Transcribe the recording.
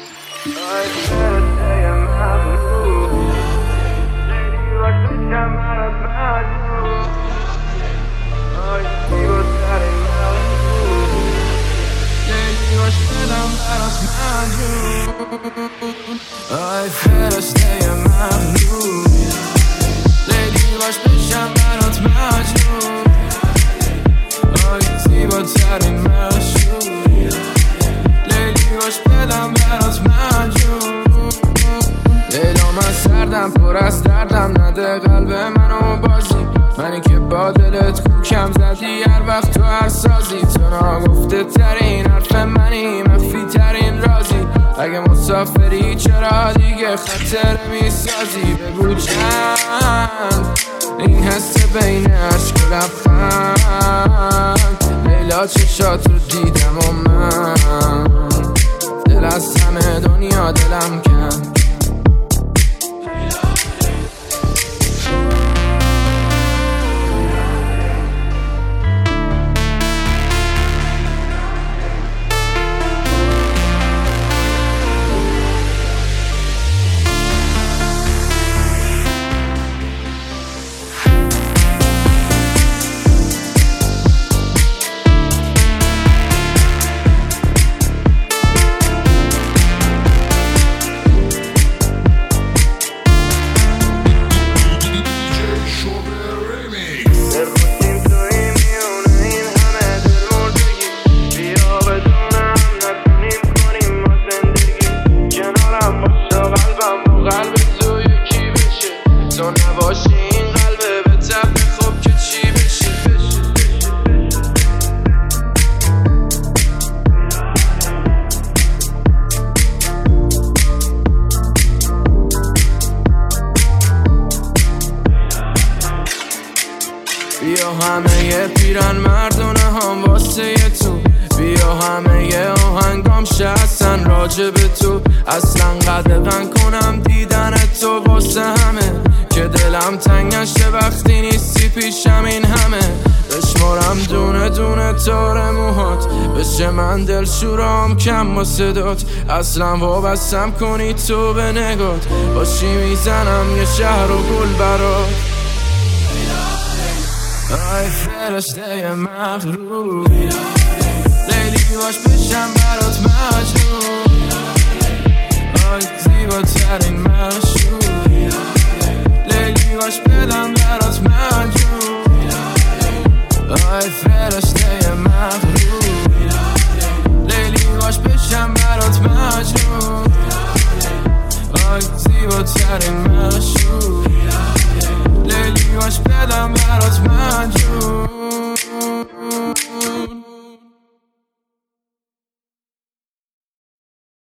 آی فرشته مغرور لیلی باش بشم برات مجنون آی زیباترین مشهور لیلی باش بدم برات مجنون لیلا من سردم پر از دردم نده قلب منو بازی منی که با دلت کوکم زدی هر وقت تو هر سازی تو ناگفته ترین حرف منی مخفی ترین رازی اگه مسافری چرا دیگه خاطر میسازی بگو چند این حس بین عشق و لبخند لیلا چشات رو دیدم و من دل از همه دنیا دلم کن تو نباشی این قلبه به طبع خب که چی بشه بیا همه پیرن مردونه هم واسه تو بیا همه آهنگام شستن راجب تو اصلا قدغن کنم دیدن تو واسه همه که دلم تنگ نشه وقتی نیستی پیشم این همه بشمارم دونه دونه تار موهات بشه من دل شورام کم با صدات اصلا وابستم کنی تو به نگات باشی میزنم یه شهر و گل برات آی فرشته مغرور لیلی باش بشم برات مجنون آی زیباترین مشهور لیلی باش بدم برات مجنون آی فرشته مغرور لیلی باش بشم برات مجنون آی زیباترین مشهور لیلی باش بدم برات مجنون